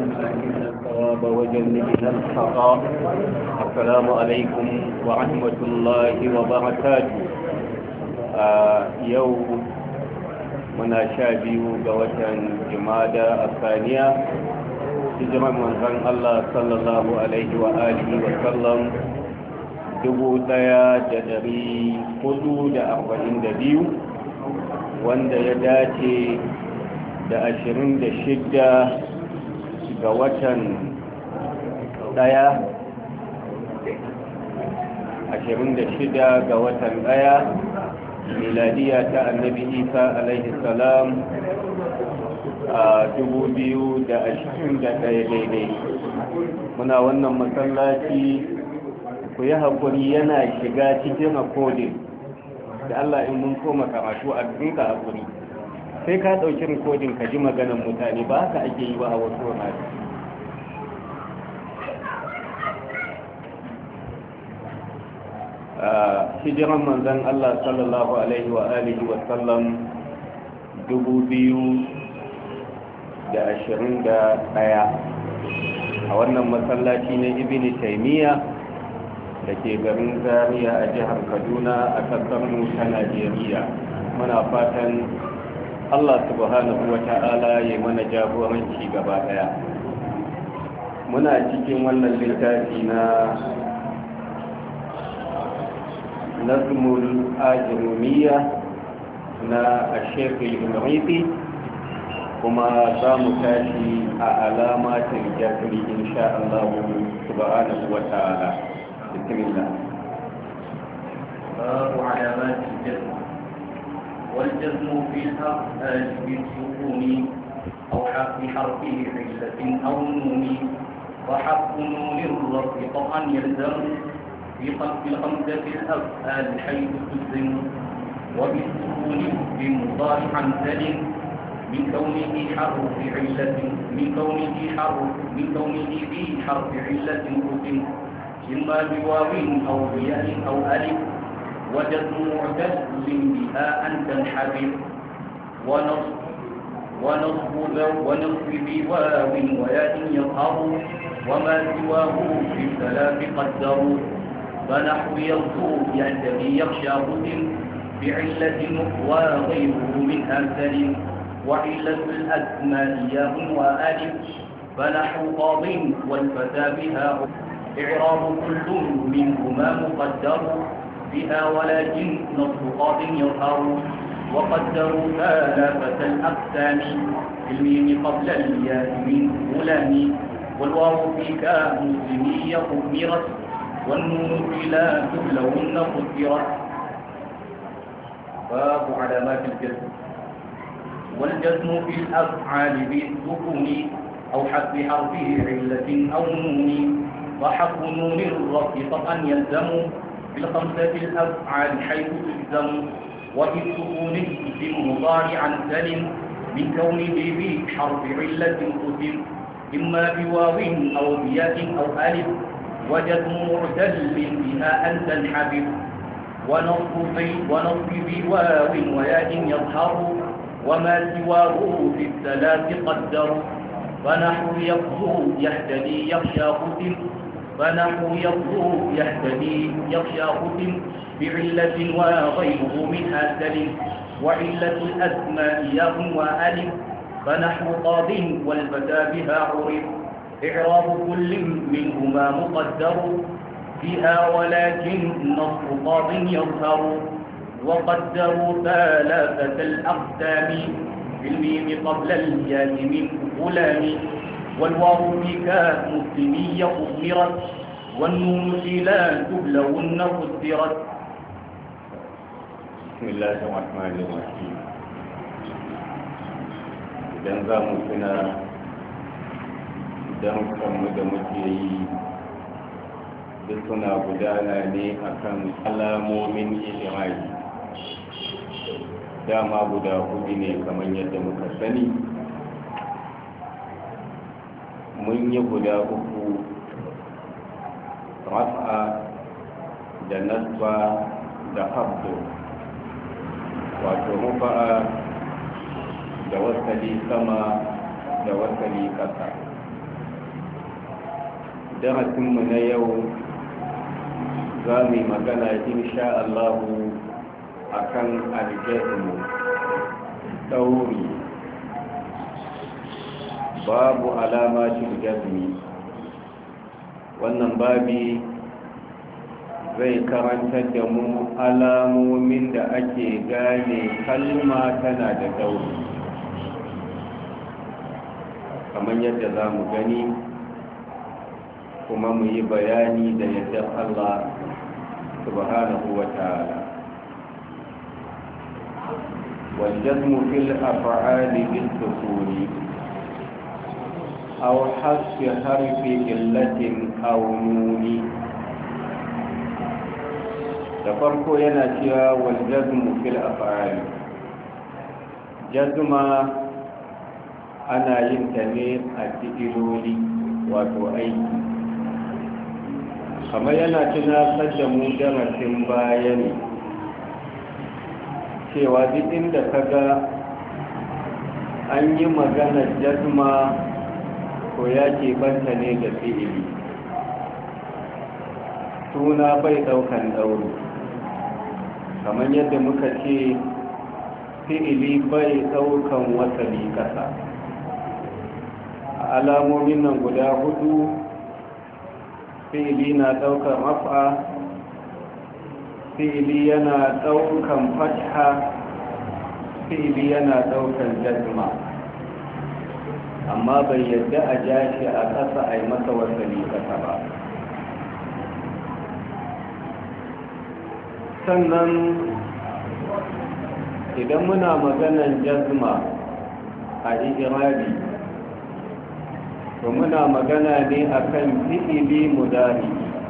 وألهمنا الثواب وجنبنا الخطأ. السلام عليكم ورحمة الله وبركاته. يوم منا شابيو قوة جمادة الثانية hijirar manzon Allah sallallahu alaihi wa alihi wa sallam 1442 wanda ya dace da 26 ga watan 26 ga watan 1 miladiya ta annabi Isa alaihi salam a 2021 daidai. Muna wannan masallaci, ku yi haƙuri yana shiga cikin rikodin da Allah in mun koma karatu a duka haƙuri sai ka ɗauki rikodin ka ji maganan mutane, ba haka ake yi ba a wasu wani. Hijiran manzan Allah sallallahu alaihi wa alihi wa sallam 2021 a wannan masallaci na Ibn Taymiyyah da ke garin Zaria a jihar Kaduna a kasar mu ta Najeriya. Muna fatan Allah subhanahu wa ta'ala ya mana jagoranci gaba daya. Muna cikin wannan littafi na Nazmul Ajrumiyya na Sheikh al-Imriti, kuma za mu tashi a alamatin jazri insha Allah subhanahu wa ta'ala. bismillah. باب علامات الجزم. والجزم في الأفعال بالسكون أو حرف علة أو نون، وحرف نون الرفع طبعا يلزم في الخمسة الأفعال حيث تلزم، وبالسكون بمضارعا سلم من كونه في حرف علة قسم، إما بواو أو بياء أو ألف، وجزم معتل بها أن تنحذف، ونصب بواو وياء يظهر، وما سواه في الثلاث قدروا، فنحو يغزو يهتدي يخشى قسم بعلة وغيره منها سلم، وعلة الأسماء ياء وألف، فنحو قاض والفتى بها إعراب كل منهما مقدر بها، ولكن نصب قاض يظهر، وقدروا ثلاثة الأقسام في الميم قبل الياء من غلام، والواو في كمسلمية أمرت، والنون في لا تبلون قدرت. باب علامات الجزم. والجزم في الأفعال بالسكون أو حذف حرفه علة أو نون، وحرف نون الرفع طبعا يلزم في الخمسة الأفعال حيث تلزم، وبالسكون بمضارعا سلم من كونه بحرف علة قسم، إما بواو أو بياء أو ألف، وجزم معتل بها أن تنحذف، ونصب بواو وياء يظهر، وما سواه في الثلاث قدر، فنحو يغزو يهتدي يخشى قسم، بعلة وغيره منها سلم، وعلة الأسماء ياء وألف، فنحو قاض والفتى بها عرف، إعراب كل منهما مقدر فيها، ولكن نصب قاض يظهر، وقدروا ثلاثة الأقسام في الميم قبل الياء من غلام، والواو في كمسلمية أضمرت، والنون في لا تبلون قدرت. بسم الله الرحمن الرحيم. idan za mu tuna darussanmu da muke yi duk suna gudana ne akan alamomin ilimi, dama guda hudu ne kamar yadda muka sani. mun yi guda uku, rafa da nasba da habdu, wato rufa'a da wasali sama da wasali ƙasa. darasinmu na yau za mu yi magana insha Allahu akan aljazmu ɗauri babu alamatin jazmi. Wannan babi zai karantar da mu alamomin da ake gane kalma tana da ɗauri, kamar yadda za mu gani kuma mu yi bayani da yadda Allah subhanahu wa ta'ala. والجزم في الأفعال بالسكون أو حذف حرف علة أو نون. da farko yana cewa waljazmu fil af'al. Jazma ana yin ta ne a fi'iloli, wato aiki. Kamar yana tunatar da mu darasin baya ne cewa duk inda kaga an yi maganar jazma ko ya ke banta ne ga fi'ili, suna bai daukan ɗauri. Kamar yadda muka ce fi'ili bai daukan wasali kasa. A alamomin nan guda hudu, fi'ili na daukan raf'a, fi'ili yana daukan fatha, fi'ili yana daukan jazma, amma bai yadda a ja shi a ƙasa a yi masa wasali kasa ba. Sannan idan muna maganan jazma a irabi, to muna magana ne akan fi'ili mudari,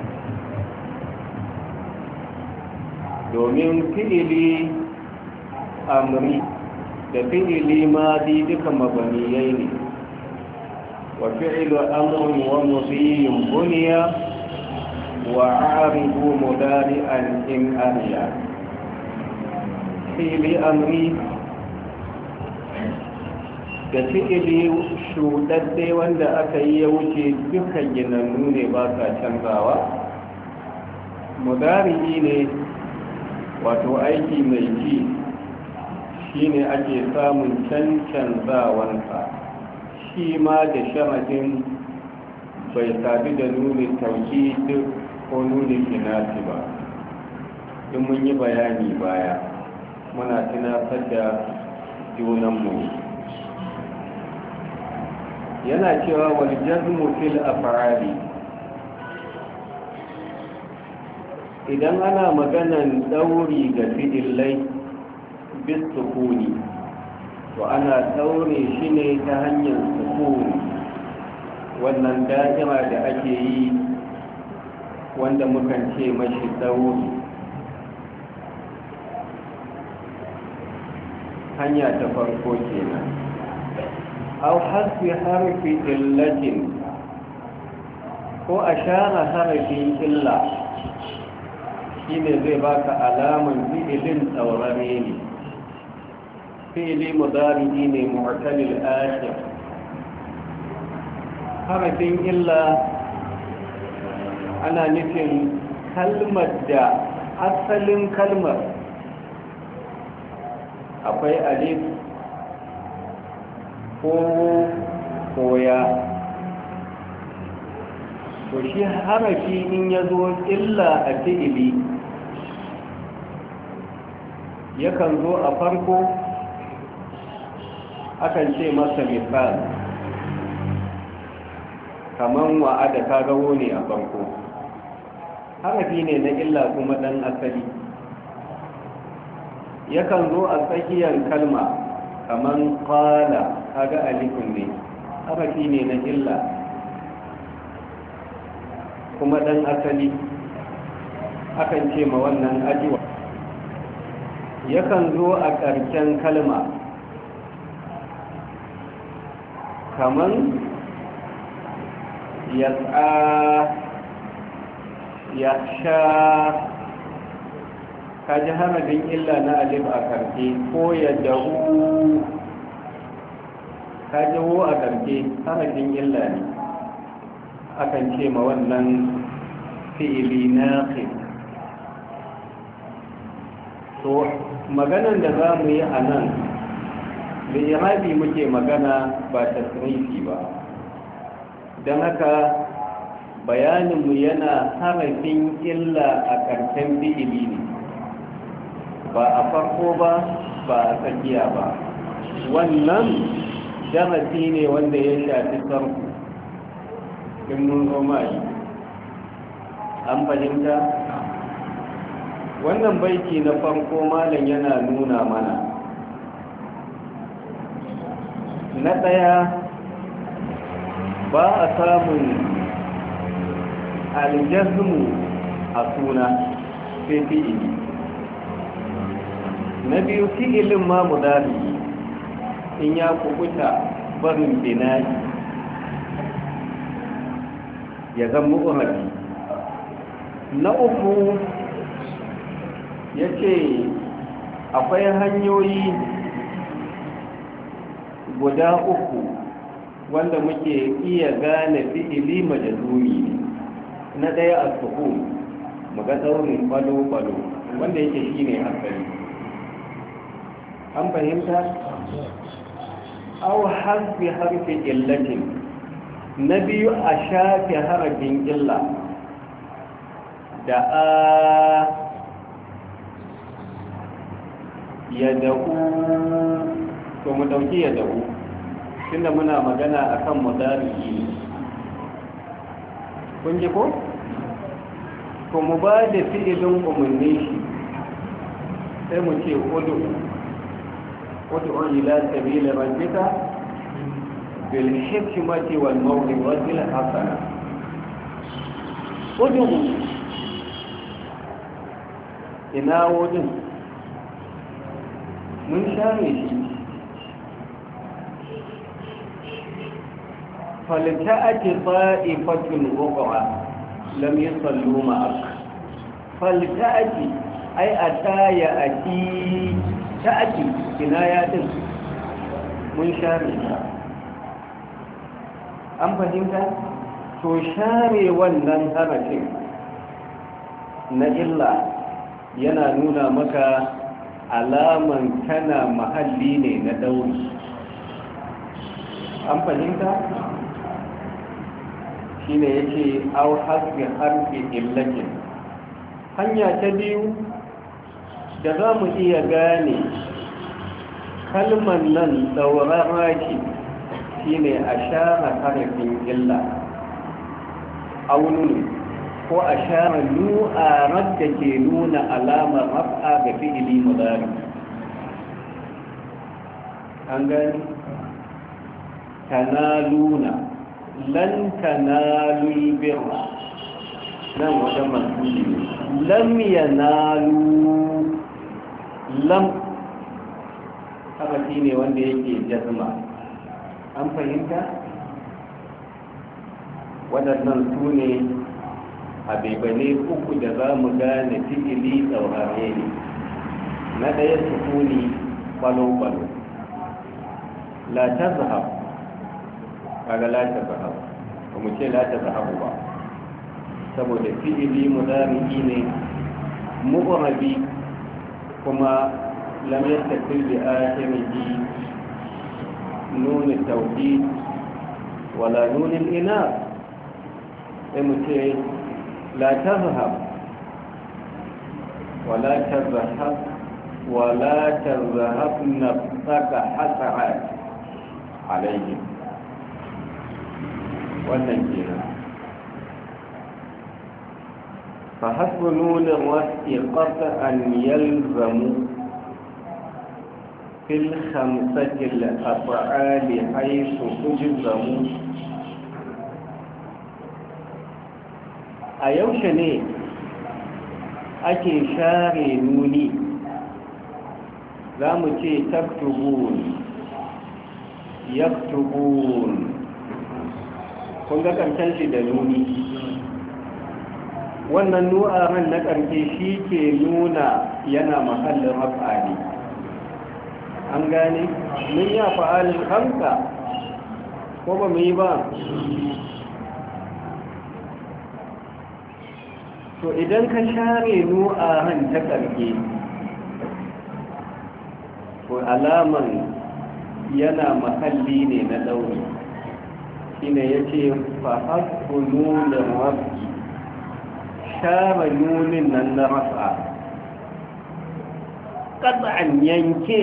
domin fi'ili amri da fi'ili madi duka mabaniyai ne. wa fi'ilu amrin wa mudiyyin buniya wa aribu mudari'an in ariya. fi'ili amri da fi'ili shuɗaɗɗe wanda aka yi ya wuce dukkan ginannu ne, ba sa canzawa. mudari'i ne, wato aiki mai ci, shi ne ake samun canzawansa, shi ma da sharadin bai sabi da nunin tauki ko nunin kinasi ba. in mun yi bayani baya muna tunatar da junanmu. yana cewa wal jazmu fil af'ali, idan ana maganan dauri ga fi'ilai bis sukuni, to ana daure shi ne ta hanyar sukuni, wannan da'ira da ake yi wanda mukan ce mashi dauri. hanya ta farko kenan. aw hasbi harfi illatin, ko a share harfin illa, shine zai baka alaman fi'ilin tsaurare ne. fi'ili mudari ne mu'talil akhir. harfin illa ana nufin kalmar da asalin kalmar akwai alif ko ya, to shi harafi in ya zo illa a fi'ili yakan zo a farko, akan ce masa misal, kaman wa'ada ka gawo ne a farko, harafi ne na illa kuma dan asali. yakan zo a tsakiyar kalma kaman qala, kaga alifun ne, harafi ne na illa kuma dan asali, akan ce ma wannan ajiwa. yakan zo a ƙarshen kalma kaman yas'a, yasha, kaji harafin illa na alif a ƙarshe, ko yad'u, kaji hu a ƙarshe harafin illa ne. akan ce ma wannan fi'ili naqis. to maganan da za mu yi a nan da irabi muke magana ba tasrifi ba, don haka bayaninmu yana harafin illa a ƙarshen fi'ili ne, ba a farko ba ba a tsakiya ba. wannan darasi ne wanda ya shafi sarku in mun zoma shi an fahimta. wannan baiti na farko malam yana nuna mana na ɗaya ba a samun aljazmu a suna sai fi'ili. na biyu fi'ilin ma mudari in ya kubuta barin bina'i ya zama umarni. na uku ya ce akwai hanyoyi guda uku wanda muke iya gane fi'ili majazumi ne. na ɗaya a suhu muga tsaurin kwalo-kwalo wanda yake shi ne hankali, an fahimta? au harfi harfi illatin. na biyu a shafi harafin illa da a ya da'u. to mu dauki ya da'u tunda muna magana akan mudari ne, kun ji ko? to mu ba da fi'ilin umarni shi sai mu ce udu ila sabila rabbika bil hikmati wal maw'izati al hasana. udu ina wudin mun share shi. falta'ati ta'ifatun ukhra lam yusallu ma'ak. falta'ati ay ataya ati ta'ati kinayatin mun share ta, an fahimta? to share wannan harafin na illa yana nuna maka alaman tana mahalli ne na dauri, an fahimta? shine yake au hasbi harfi illatin. hanya ta biyu da za mu iya gane kalmar nan daurara ce shine a share harfin illa aunun ko a share nu'arar da ke nuna alamar raf'a ga fi'ili mudari. an gani tanaluna lan tanalul birra nan wajen masuli ne. lam yanalu lam haka shi ne wanda yake jazma, an fahimta? waɗannan su ne abebane uku da za mu gane fi'ili tsaurare ne. na ɗaya sukuni kwalo-kwalo, la ta zahab kaga la ta zahab ba mu ce la ta zahabu ba saboda fi'ili mudari'i ne mu'rabi kuma lam yattasil bi akhirihi nun at-tawkid wala nun al-inath. sai mu ce la tazhab wala tazhab wala tazhab nafsaka hasa'at alayhi. wannan kenan. فحسب نون الرفع قطعا يلزم في الخمسة الأفعال حيث تجزم. a yaushe ne ake share nuni? za mu ce taktubun yaktubun, kun ga karshen shi da nuni. wannan nu'aran na ƙarfe shi ke nuna yana mahallin raf'a ne, an gane? mun yi fa'alin hamsa ko ba mu yi ba? to idan ka share nu'ahan ta ƙarfe to alaman yana mahalli ne na ɗauri shi ne ya ce fahasku nunin rafi share nunin nan na rafa ƙasa'an yanke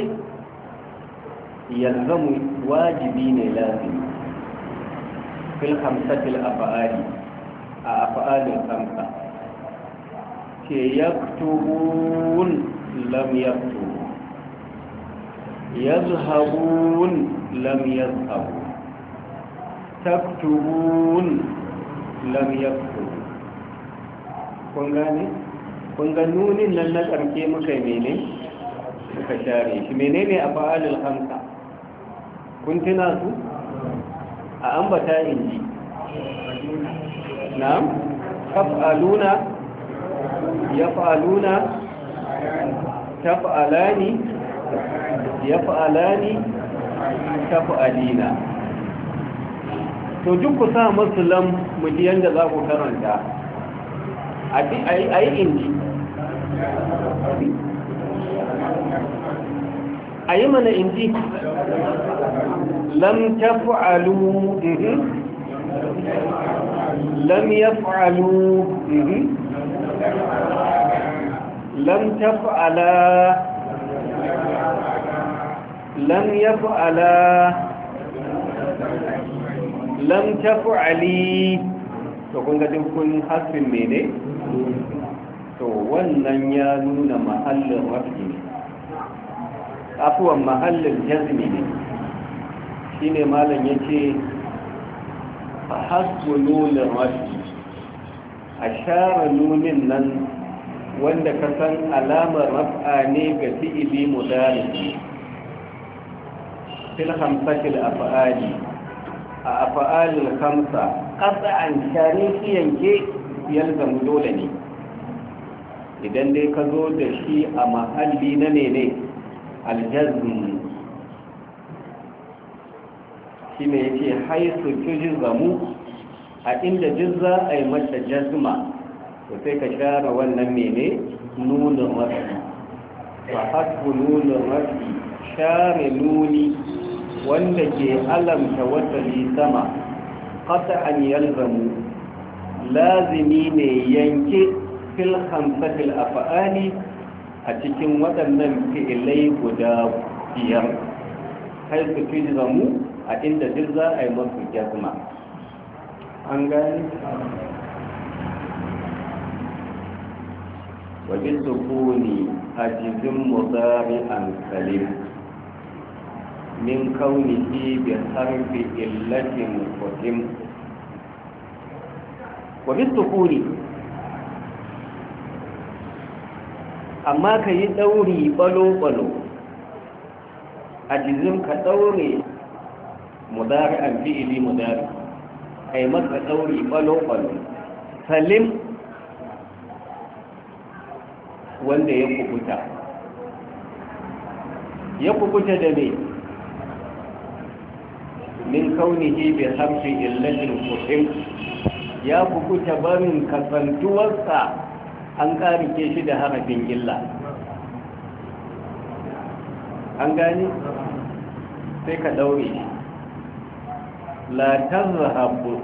yalzamu wajibi ne lazimi fil hamsatil afa'ali a afa'alin hamsa ce yaktubun lam yaktubu yazhabun lam yazhabu taktubun lam yaktubu kun gane? kun ga nunin nan na ƙarke muka mene? muka share shi menene a fa'alil hamsa kun tuna su? a ambata inji na'am taf'aluna yaf'aluna taf'alani yaf'alani taf'alina to duk ku sa musu lam mu ji yanda za ku karanta a yi inji a yi mana inji lam taf'alu lam yaf'alu lam taf'ala lam yaf'ala lam taf'ali to kun ga dukkan hasbin mene to wannan ya nuna mahallin rafi ne afuwan mahallin jazmi ne shine malam yace hasbu nunin rafi a share nunin nan wanda ka san alamar raf'a ne ga fi'ili mudari fil khamsatil af'ali a af'alil khamsa qat'an shariki yanke yalzamu dole ne idan dai ka zo da shi a mahalli na ne aljazm shi ne yake haisu tujzamu a inda jizza ay mata jazma to sai ka share wannan mene nunin rafi fa hasbu nunin rafi share nuni wanda ke alamta wasali sama qat'an yalzamu lazimi ne yanke fil khamsatil af'ali a cikin waɗannan fi'ilai guda biyar kai su tujzamu a inda duk za a yi masu jazma an gani wajen sukuni a jizin mudari'an salim min kaunihi bi harfi illatin qadim wajen sukuni amma ka yi ɗauri ɓalo-ɓalo a jizin ka ɗaure mudari an fi'ili mudari ka yi masa ɗauri ɓalo-ɓalo salim wanda ya kubuta da ne min kaunihi bi harfi illatin qadim ya kubuta barin kasantuwarsa an ƙarike shi da harafin illa an gani sai ka daure shi la tazhabu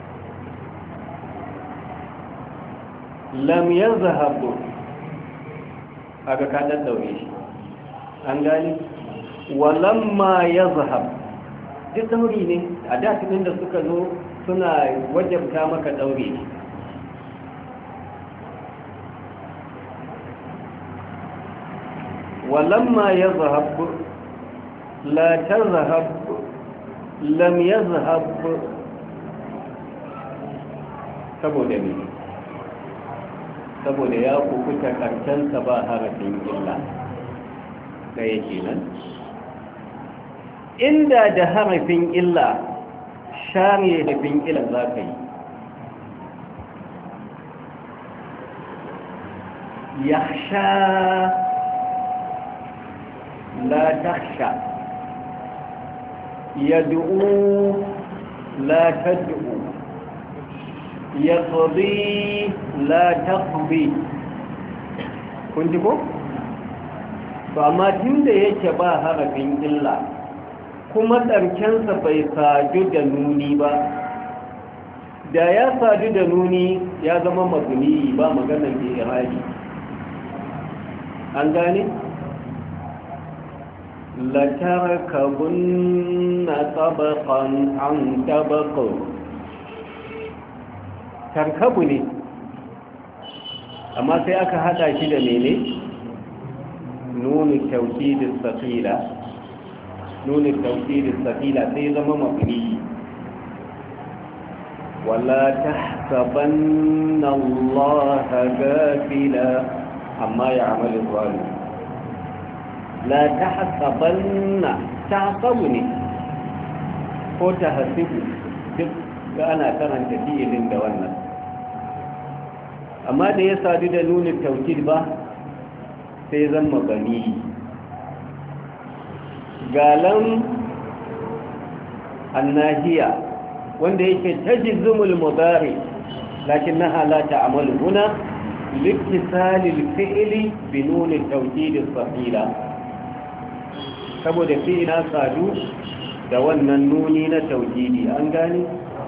lam yazhabu aka ka daure shi an gani walamma yazhab duk dauri ne a datin da suka zo suna wajabta maka daure shi ولما يذهب لا تذهب لم يذهب saboda ya kukuta karshensa ba harafin illa ɗaya kenan inda da harafin illa share harafin illa za ka yi yakhsha لا تخشى يدعو لا تدعو yaqdi la taqdi kun ji ko to amma tunda yake ba harafin illa kuma tsarkensa bai sadu da nuni ba, da ya sadu da nuni ya zama mabni ba maganar i'rabi an gane la tarakabunna tabaqan an tabaq tarkabu ne amma sai aka hada shi da mene nunu tawkidis saqila nunu tawkidis saqila sai zama mabni wala tahsabanna allaha ghafila amma ya'malu zalim la tahsabanna tahsabu ne ko tahsibu duk ga ana karanta fi'ilin da wannan amma da ya sadu da nunin taukid ba sai zan magani galan annahiya wanda yake tajzumul mudari lakinnaha la ta'malu huna liktisalil fi'li bi nunin taukid as-sahila saboda fi'ila sadu da wannan nuni na taukidi an gane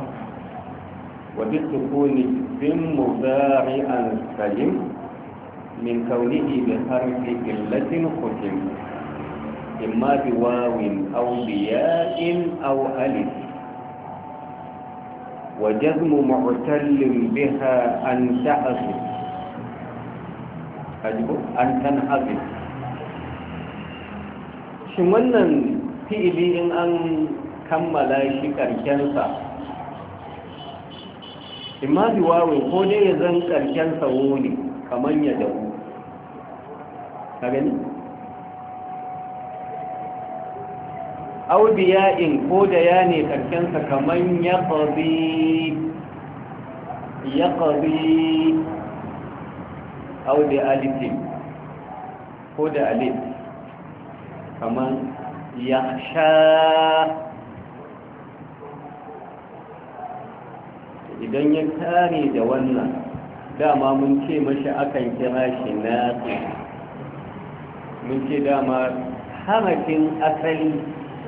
وبالسكون ذم مضارعا سلم من كونه بحرف قلة ختم إما بواو أو بياء أو ألف وجزم معتل بها أن تحذف أن تنحذف shin wannan fi'ili in an kammala shi karshensa imma bi wawin ko dai ya zan karken sawo ne kamar ya dawo ka gani audiya'in ko da ya ne karkensa kamar ya ƙabi audi alifin ko da alif kamar ya sha idan ya tare da wannan dama mun ce mashi akan kira shi nafi mun ce dama harafin asali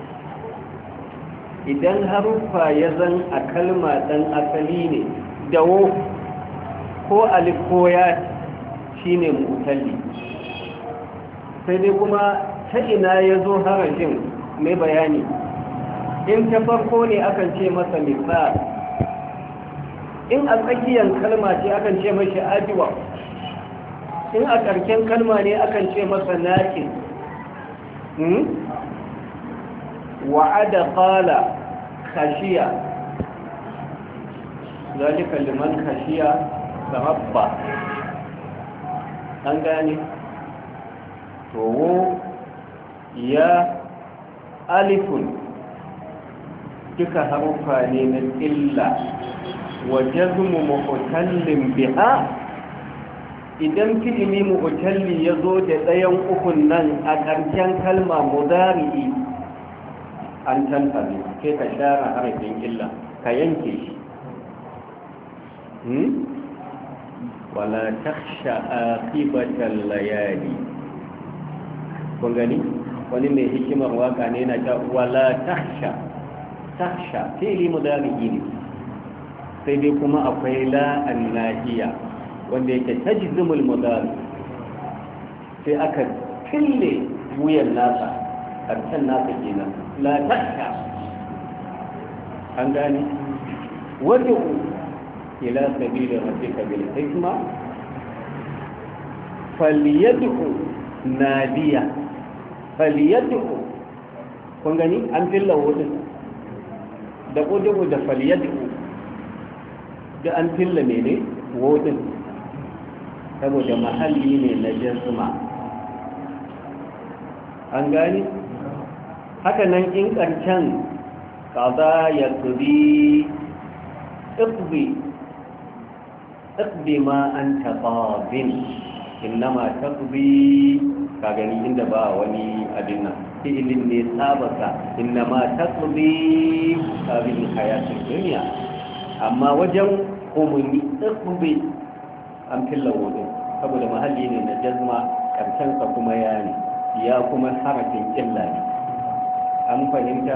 idan haruffa ya zan a kalma ɗan asali ne dawo ko alif ko ya shi ne mutalli sai dai kuma ta ina ya zo harafin mai bayani in ta farko ne akan ce masa misal in a tsakiyar kalma ce akan ce mashi ajiwa in a ƙarshen kalma ne akan ce masa naƙin wa'ada qala khashiya zalika liman khashiya rabba an gane to ya alifun duka harufa ne na illa wa jazmu mu'tallin biha idan fi'ili mu'talli yazo da ɗayan ukun nan a ƙarshen kalma mudari'i an tantance sai ka share harafin illa ka yanke shi wala takhsha aqibatal layali kun gani wani mai hikimar waka ne yana ta wala takhsha fi'ili mudari'i ne sai dai kuma akwai la annahiya wanda yake tajzimul mudari sai aka kille wuyan nasa karshen nasa kenan la takka an gane wad'u ila sabili rabbika bil hikma falyad'u nadiya falyad'u kun gani an tilla wurin da kudu da falyad'u da an tilla ne wurin saboda mahalli ne na jazma an gani haka nan in ƙarshen ƙaza ya turi iqbi ma an taɓabin innama taqbi ka gani inda ba wani abin nan fi'ilin ne sabaka innama taqbi abin hayatun duniya amma wajen umuni iqbi an filla wudu saboda mahalli ne na jazma karshensa kuma ya ne ya kuma harafin illa ne an fahimta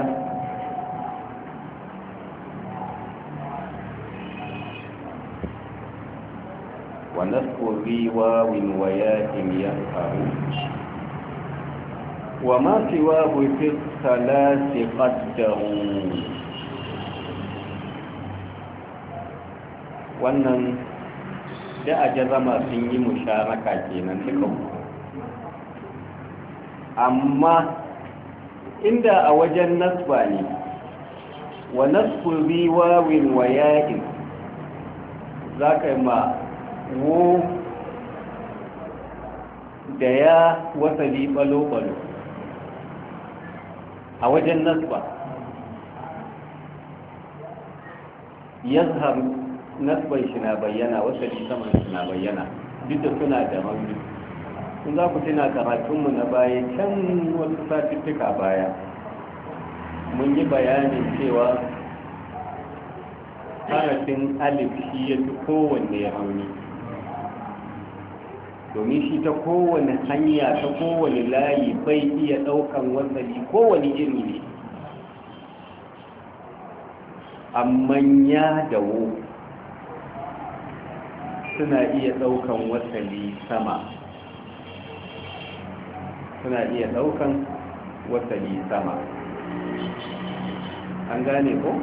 wa nasku bi wawin wa ya'in yanfaru wa ma siwahu fi salati qaddaru wannan da a jazama sun yi musharaka kenan duka amma inda a wajen nasba ne wa nasbu bi wawin wa ya'in za ka yi ma wo da ya wasali balo-balo a wajen nasba yazhar nasban shi na bayyana wasali saman shi na bayyana duk da suna da rauni in za ku tuna karatunmu na baya can wasu satuttuka baya mun yi bayanin cewa harafin alif shi ya fi kowanne rauni domin shi ta kowane hanya ta kowane layi bai iya ɗaukan wasali kowane iri ne amma ya dawo suna iya ɗaukan wasali sama suna iya ɗaukan wasali sama an gane ko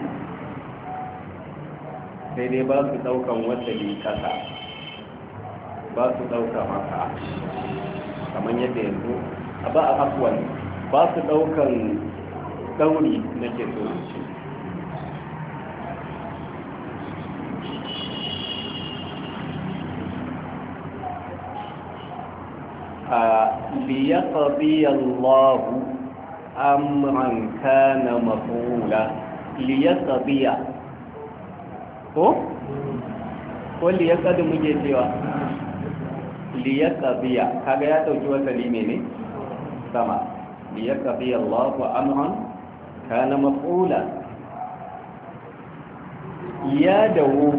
sai dai ba su ɗaukan wasali ƙasa ba su ɗauka maka kamar yadda yanzu a ba a afuwan ba su ɗaukan ɗauri na ke so ليقضي الله أمرا كان مفعولا ليقضي ko liyaqdi muke cewa liyaqdiya kaga ya dauki wasali ne sama liyaqdi Allah amran kana maf'ula ya dawo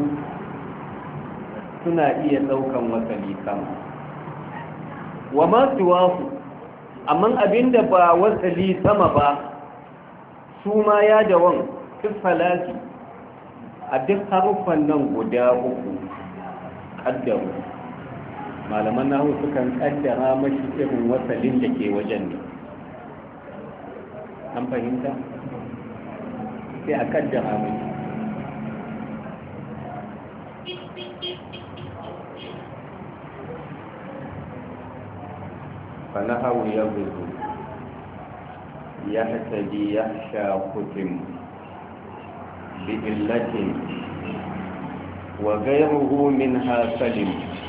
suna iya daukan wasali sama wa ma tuwafu amma abinda ba wasali sama ba su ma ya dawon falati a duk haruffan nan guda uku kaddaru malaman nahu sukan kaddara mashi irin wasalin da ke wajen ne an fahimta sai a kaddara mashi فنحو يبذ يحتدي يخشى كتم بإلة وغيره منها سلم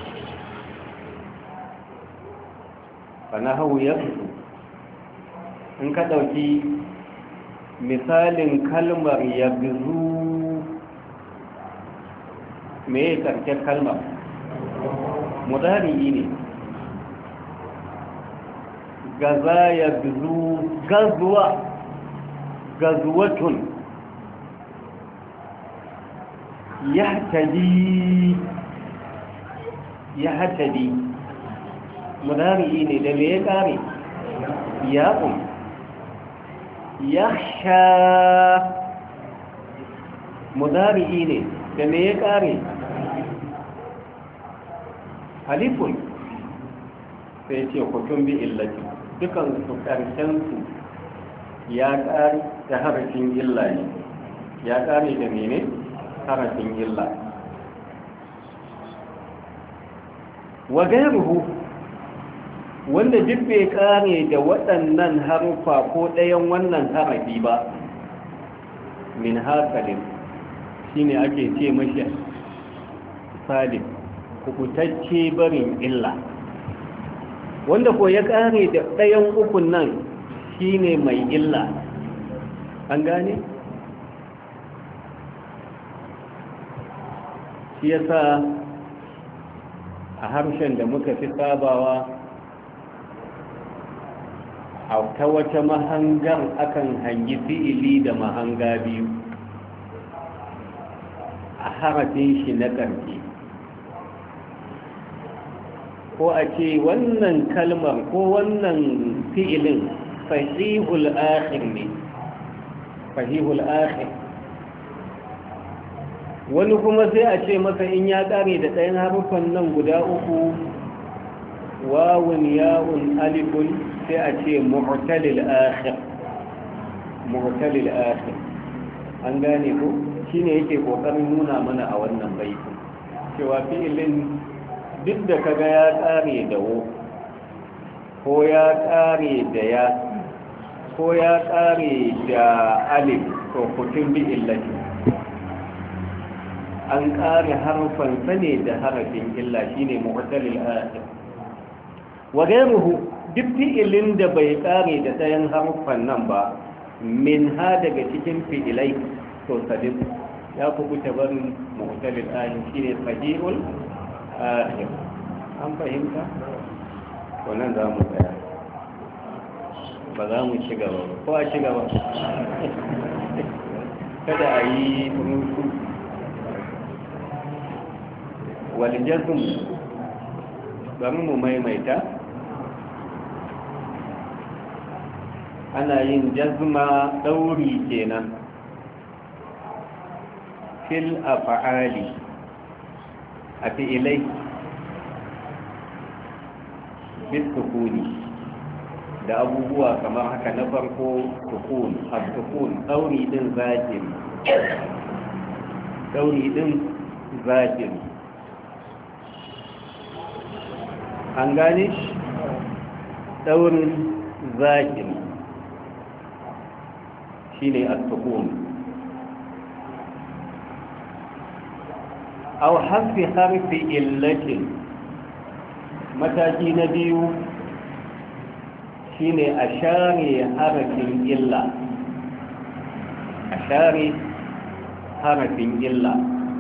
فنحو يبذ in ka ɗauki misalin kalmar yabzu me ya ƙarshen kalmar mudari ne gaza ya bizu gazuwa gazuwatun ya hatadi mudari ne da me ya kare ya'un ya sha mudari ne da me ya kare alifun sai ce hukun bi illati dukan su karshensu ya ƙari da harafin illa ne ya ƙari da mene harafin illa wa gairuhu wanda duk bai ƙare da waɗannan harufa ko ɗayan wannan harafi ba min hasalin shine ake ce mashi salim kubutacce barin illa wanda ko ya kare da ɗayan ukun nan shine mai illa an gane shi yasa a harshen da muka fi sabawa a ta wata mahangar akan hangi fi'ili da mahanga biyu a harafin shi na ƙarfi, ko a ce wannan kalmar ko wannan fi'ilin sahihul akhir ne, sahihul akhir. Wani kuma sai a ce masa in ya ƙare da ɗayan harufan nan guda uku, wawun ya'un alifun, sai a ce mu'talil akhir, mu'talil akhir. An gane ko shine yake kokarin nuna mana a wannan baitin cewa fi'ilin duk da kaga ya ƙare da wo, ko ya ƙare da ya, ko ya ƙare da alif, to kutun bi illati, an ƙare harfansa ne da harafin illa shine mu'talil akhir. Wa ghayruhu duk fi'ilin da bai ƙare da ɗayan harfan nan ba, min ha daga cikin fi'ilai, to sadin ya kubuta barin mu'talil akhir shine sahihul akhir. An fahimta? To nan za mu tsaya, ba za mu ci gaba ba, ko a ci gaba kada a yi rusu. Wal jazm, bari mu maimaita, ana yin jazma ɗauri kenan fil af'ali a fi'ilai bis sukuni da abubuwa kamar haka. Na farko sukun, as-sukun ɗauri din zahiri, ɗauri din zahiri. An gane ɗaurin zahiri shine as-sukun. aw hasfi harfi illatin, mataki na biyu shine a share harafin illa, a share harafin illa.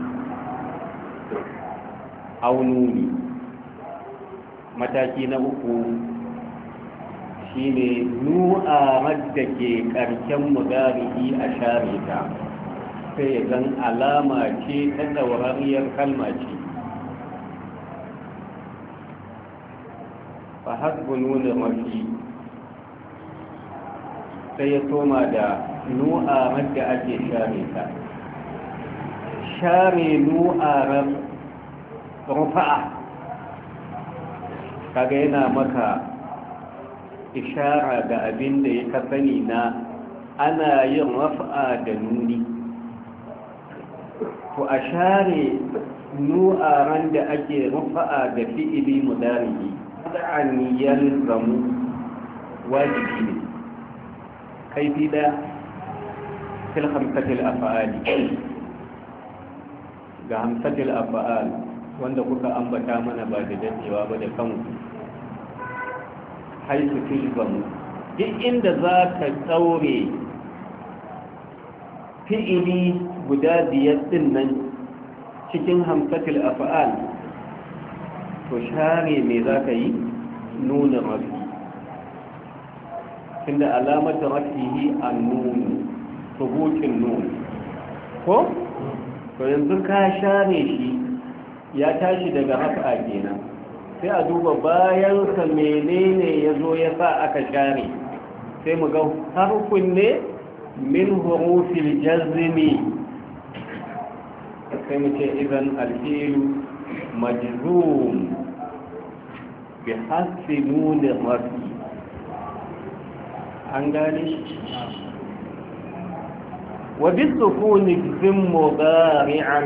aw nuni, mataki na uku shine nu'arar da ke ƙarshen mudari'i a share ta, sai zan alama ce ta daurariyar kalma ce. fa hasbu nuna mafi, sai ya soma da nu'arar da ake share ta. Share nu'arar rufa'a, kaga yana maka ishara ga abin da ya kasani na ana yin rafa'a da nuni. To a share nu'aran da ake rafa'a da fi'ili mudari an yalzamu, wajibi ne kaifi daya fil hamsatil af'ali, ga hamsatil af'al wanda kuka ambata mana ba da dacewa ba da kanku. Haisu tilzamu, duk inda za ka tsaure fi'ili guda biyar din nan cikin hamsatul af'al, to share me za ka yi? Nuna rafi, tunda alamata rafihi an-nun, subutin nun ko? To yanzu ka share shi, ya tashi daga rafa kenan, sai a duba bayansa menene ya zo ya sa aka share, sai mu ga harfin ne min hurufil jazmi, sai mu ce idan alfilu majzum bi hasfi nun rafi. An gane? wa bi sukuni zim mudari'an,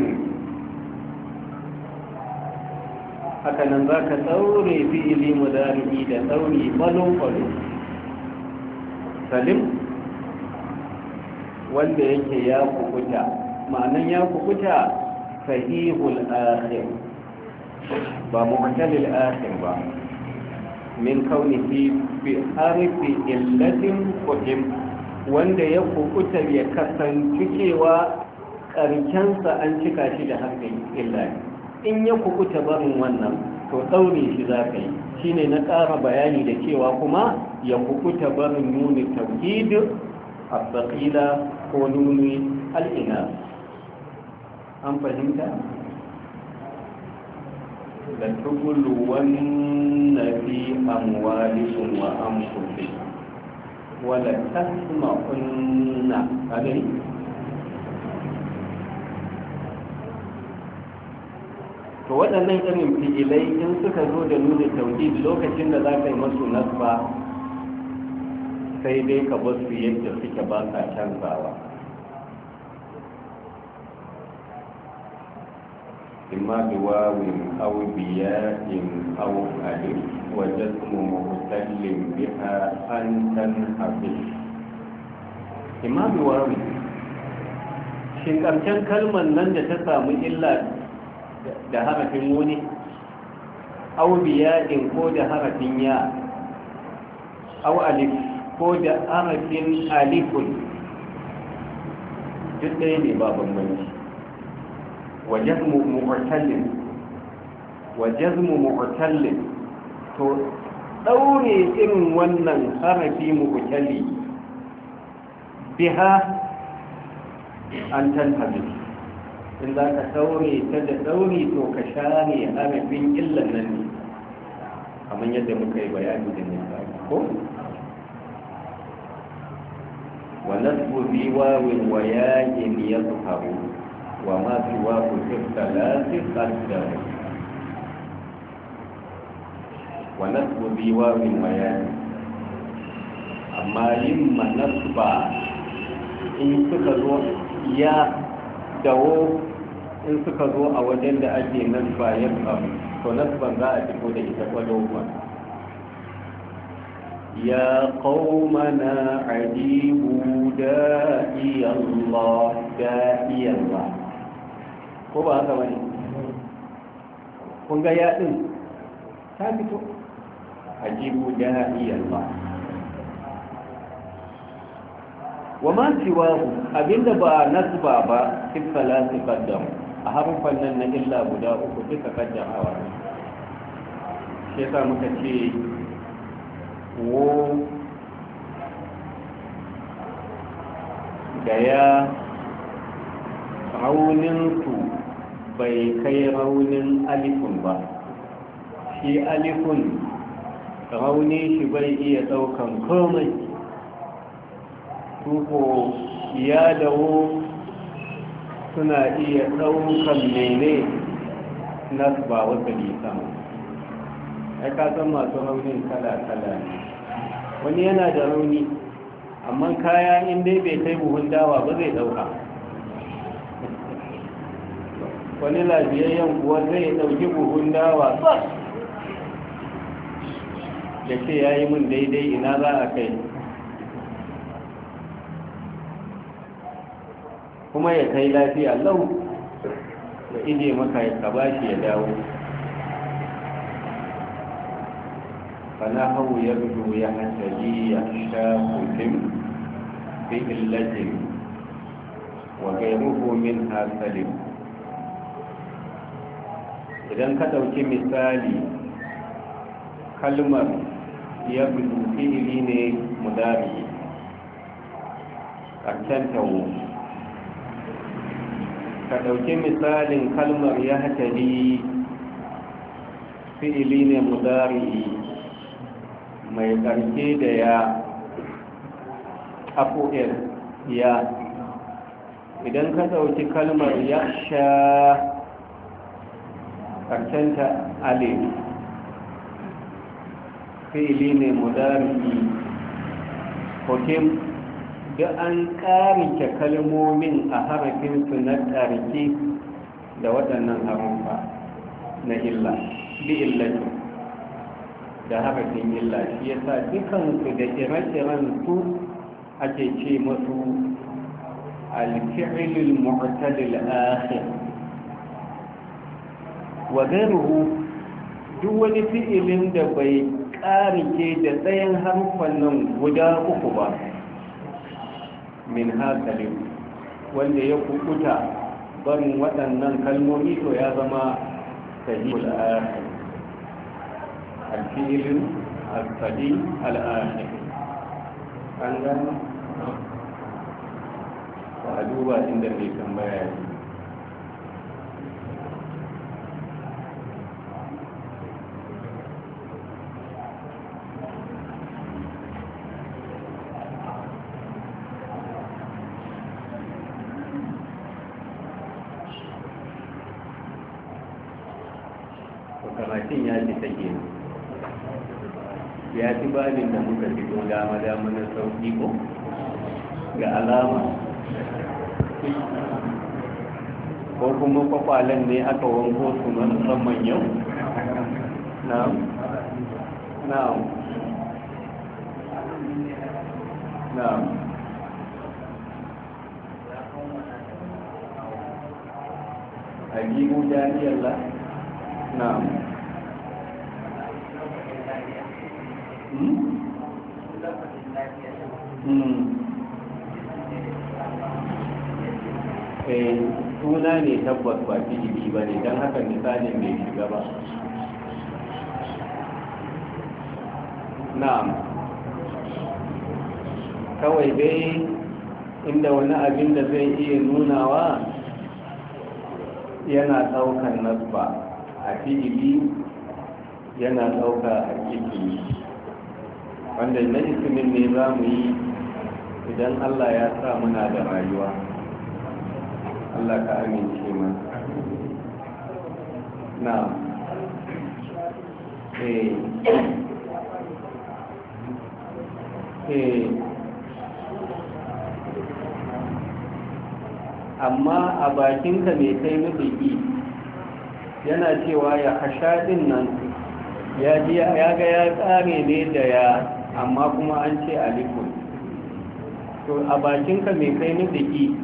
haka nan za ka ɗaure fi'ili mudari'i da ɗauri ɓalo-ɓalo. Salim, wanda yake ya kukuta, ma'anan ya kukuta sahihul akhir, ba mu'talil akhir ba, min kaunihi bi harfi illatin qudim, wanda ya kukuta ya kasance cewa ƙarshensa an cika shi da harfin illa. In ya kukuta barin wannan, to ɗaure shi za ka yi. Shi ne na ƙara bayani da cewa kuma ya kukuta barin nuni tauhid, abbaƙila ko nuni al'ina. an fahimta da tugulwanna fi amwalikum wa anfusikum wala tasma'unna alai to waɗannan irin fi'ilai in suka zo da nuna tauhid lokacin da za ka yi masu nasba sai dai ka bar su yadda suke ba ka canzawa imma bi wawin aw biya'in aw alif wa jazmu muhtallin biha an tanhafi imma bi wawin shin karshen kalmar nan da ta samu illa da harafin wuni aw biya'in ko da harafin ya aw alif ko da harafin alifun duk ɗaya ne ba bambanci وجزم معتل to daure irin wannan harafi mu'tali biha an tantabi in za ka daure ta da daure to ka share harafin illan nan ne kamar yadda muka yi bayani da misali ko wa nasbu bi wawin wa ya'in yadhharu وما سواه في الثلاث قدر ونسب بواو وياء أما يما نسب إن سكزو يا دو إن سكزو أوجد أجي نسب يفهم فنسبا ذا أتكو دي تقولوما يا قومنا عجيبوا داعي الله داعي الله ko ba haka bane kun ga ya din ta fito ajibu da'iyan ba wa ma siwahu abinda ba nasba ba fi salati qaddam a harfan nan na illa guda uku duka kaddamawa sai sa muka ce wo da ya rauninsu bai kai raunin alifun ba shi alifun rauni shi bai iya daukan komai tuko ya dawo suna iya daukan mene nasba wata lisan ai ka san masu raunin kala-kala ne wani yana da rauni amma kaya in dai bai kai buhun dawa ba zai dauka wani lafiyayyen kuwa zai dauki buhun dawa da ce ya yi min daidai ina za a kai kuma ya kai lafiya lau da ije maka ya bashi ya dawo fana hau yardu ya hankali ya sha kutum fi illatin wa gairuhu min hasalin idan ka ɗauki misali kalmar ya budu fi'ili ne mudari ƙarshen tawo ka ɗauki misalin kalmar ya hatari fi'ili ne mudari mai ƙarshe da ya afu'ir ya idan ka ɗauki kalmar ya sha ƙarshenta alif fi'ili ne mudari hukim da an ƙarike kalmomin a harafinsu na ƙarke da waɗannan harufa na illa bi illati da harafin illa shi yasa dukansu da ire-iren su ake ce masu alfi'ilul mu'tadil akhir wa gairuhu duk wani fi'ilin da bai ƙarike da tsayin harfan nan guda uku ba min hasalin wanda ya kukuta barin waɗannan kalmomi to ya zama sahihul akhir al-fi'il al-sahih al-akhir an gano a duba inda mai tambaya ne to karatun ya ci take ya ci babin da muka fito dama na sauki ko ga alama ko kuma kwakwalen ne aka wanko su musamman yau na'am na'am na'am ajibu jariyallah na'am suna ne tabbas ba fi'ili ba ne don haka misalin bai shiga ba na'am kawai dai inda wani abin da zai iya nunawa yana ɗaukar nasba a fi'ili yana ɗauka a ƙiƙi wanda na ismin ne za mu yi idan Allah ya sa muna da rayuwa Allah ka amince mana na amma a bakinka mai kai nufi yana cewa ya hasha din nan ya ga ya tsare ne da ya amma kuma an ce alifun to a bakinka mai kai nufi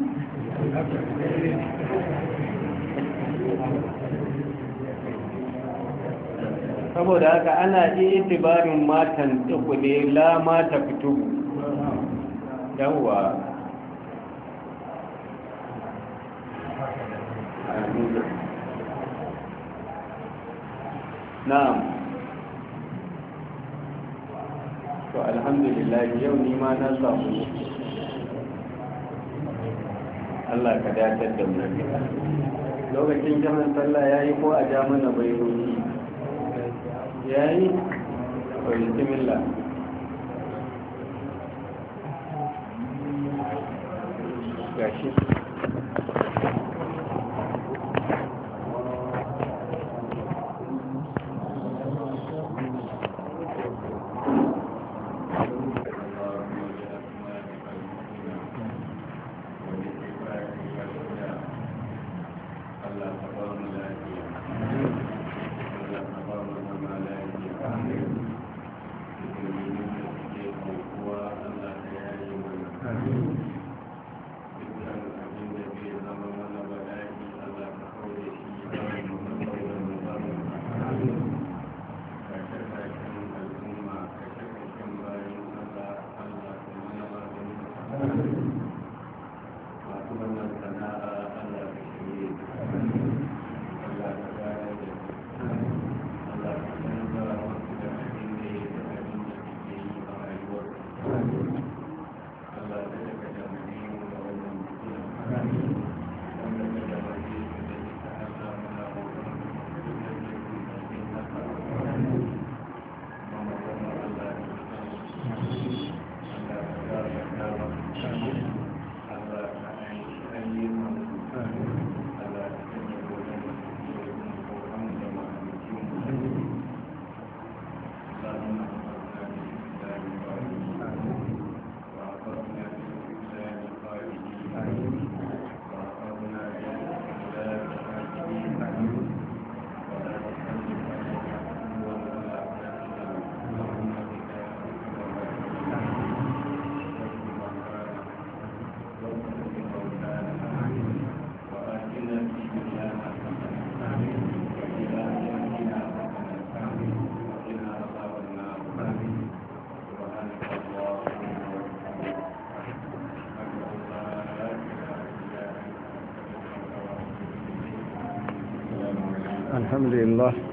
saboda haka ana iya itibarin matan tuku ne la mata fito yawwa na'am to alhamdulillah yau ni ma na samu Allah ka datar da mu lokacin jaman sallah yayi ko a ja mana bayroni yayi to bismillah gashi الحمد لله